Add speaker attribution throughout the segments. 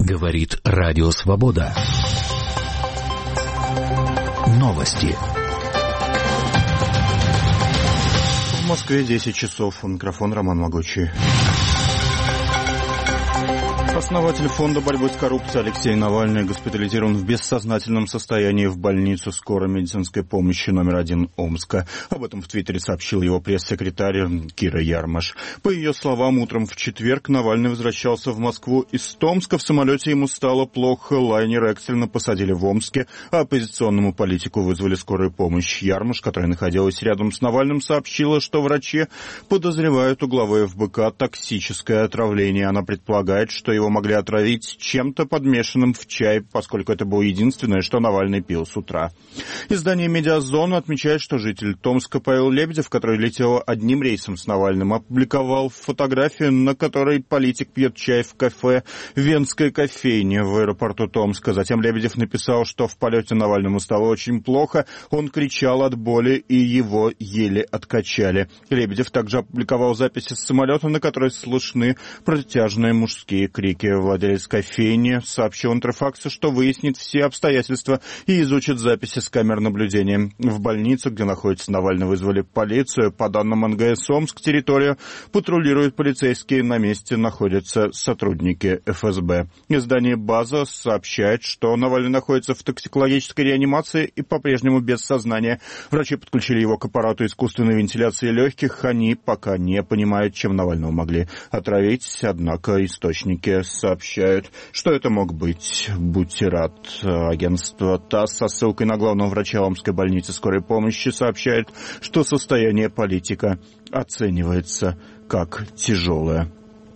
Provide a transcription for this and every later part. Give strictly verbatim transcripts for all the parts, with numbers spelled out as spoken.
Speaker 1: Говорит Радио Свобода. Новости.
Speaker 2: В Москве десять часов. Микрофон Роман Могучий. Основатель фонда борьбы с коррупцией Алексей Навальный госпитализирован в бессознательном состоянии в больницу скорой медицинской помощи номер один Омска. Об этом в Твиттере сообщил его пресс-секретарь Кира Ярмаш. По ее словам, утром в четверг Навальный возвращался в Москву из Томска. В самолете ему стало плохо, лайнер экстренно посадили в Омске, а оппозиционному политику вызвали скорую помощь. Ярмаш, которая находилась рядом с Навальным, сообщила, что врачи подозревают у главы эф бэ ка токсическое отравление. Она предполагает, что его могли отравить чем-то подмешанным в чай, поскольку это было единственное, что Навальный пил с утра. Издание «Медиазона» отмечает, что житель Томска Павел Лебедев, который летел одним рейсом с Навальным, опубликовал фотографию, на которой политик пьет чай в кафе «Венская кофейня» в аэропорту Томска. Затем Лебедев написал, что в полете Навальному стало очень плохо, он кричал от боли и его еле откачали. Лебедев также опубликовал записи с самолета, на которой слышны протяжные мужские крики. Владелец кофейни сообщил Интерфаксу, что выяснит все обстоятельства и изучит записи с камер наблюдения. В больницу, где находится Навальный, вызвали полицию. По данным эн гэ эс Омск, территорию патрулируют полицейские. На месте находятся сотрудники эф эс бэ. Издание «База» сообщает, что Навальный находится в токсикологической реанимации и по-прежнему без сознания. Врачи подключили его к аппарату искусственной вентиляции легких. Они пока не понимают, чем Навального могли отравить, однако источники сообщают, что это мог быть бутират. Агентство ТАСС со ссылкой на главного врача Омской больницы скорой помощи сообщает, что состояние политика оценивается как тяжелое.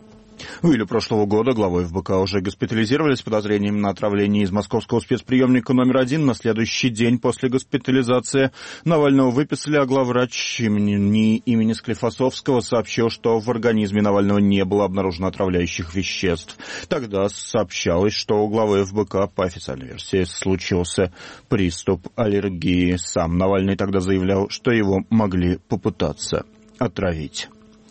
Speaker 2: В июле прошлого года главу эф бэ ка уже госпитализировали с подозрением на отравление из московского спецприемника номер один. На следующий день после госпитализации Навального выписали, а главврач имени, имени Склифосовского сообщил, что в организме Навального не было обнаружено отравляющих веществ. Тогда сообщалось, что у главы эф бэ ка, по официальной версии, случился приступ аллергии. Сам Навальный тогда заявлял, что его могли попытаться отравить.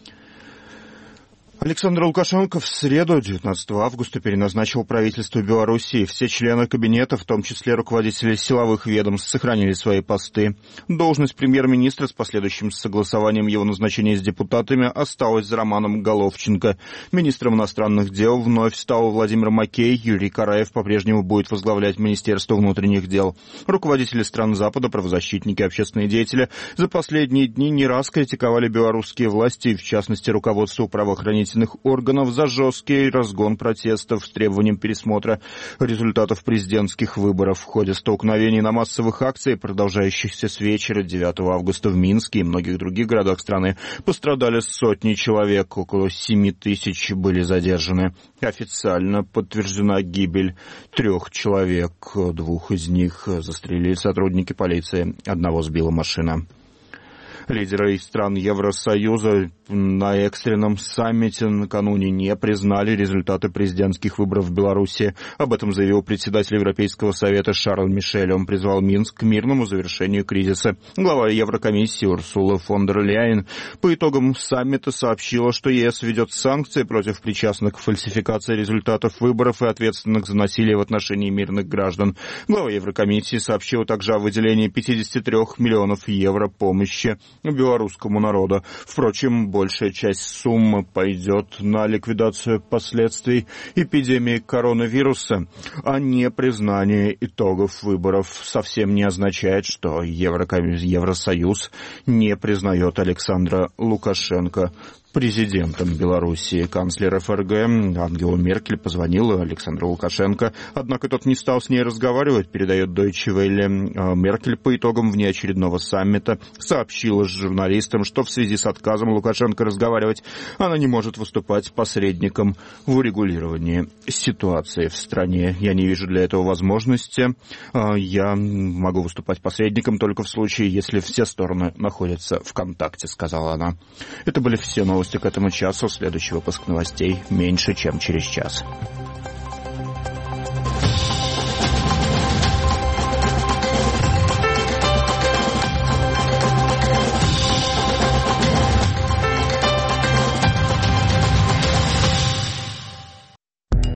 Speaker 2: Александр Лукашенко в среду, девятнадцатого августа, переназначил правительство Белоруссии. Все члены кабинета, в том числе руководители силовых ведомств, сохранили свои посты. Должность премьер-министра с последующим согласованием его назначения с депутатами осталась за Романом Головченко. Министром иностранных дел вновь стал Владимир Макей. Юрий Караев по-прежнему будет возглавлять Министерство внутренних дел. Руководители стран Запада, правозащитники, общественные деятели за последние дни не раз критиковали белорусские власти, в частности, руководство правоохранительных органов, за жесткий разгон протестов с требованием пересмотра результатов президентских выборов. В ходе столкновений на массовых акциях, продолжающихся с вечера девятого августа в Минске и многих других городах страны, пострадали сотни человек, около семи тысяч были задержаны. Официально подтверждена гибель трех человек, двух из них застрелили сотрудники полиции, одного сбила машина. Лидеры стран Евросоюза на экстренном саммите накануне не признали результаты президентских выборов в Беларуси. Об этом заявил председатель Европейского совета Шарль Мишель. Он призвал Минск к мирному завершению кризиса. Глава Еврокомиссии Урсула фон дер Ляйен по итогам саммита сообщила, что е эс ведет санкции против причастных к фальсификации результатов выборов и ответственных за насилие в отношении мирных граждан. Глава Еврокомиссии сообщила также о выделении пятьдесят три миллионов евро помощи белорусскому народу. Впрочем, большая часть суммы пойдет на ликвидацию последствий эпидемии коронавируса, а не признание итогов выборов совсем не означает, что Евросоюз не признает Александра Лукашенко президентом Белоруссии. Канцлер эф эр гэ Ангела Меркель позвонила Александру Лукашенко, однако тот не стал с ней разговаривать, передает Deutsche Welle. Меркель по итогам внеочередного саммита сообщила журналистам, что в связи с отказом Лукашенко разговаривать она не может выступать посредником в урегулировании ситуации в стране. Я не вижу для этого возможности. Я могу выступать посредником только в случае, если все стороны находятся в контакте, сказала она. Это были все новости к этому часу. Следующий выпуск новостей меньше, чем через час.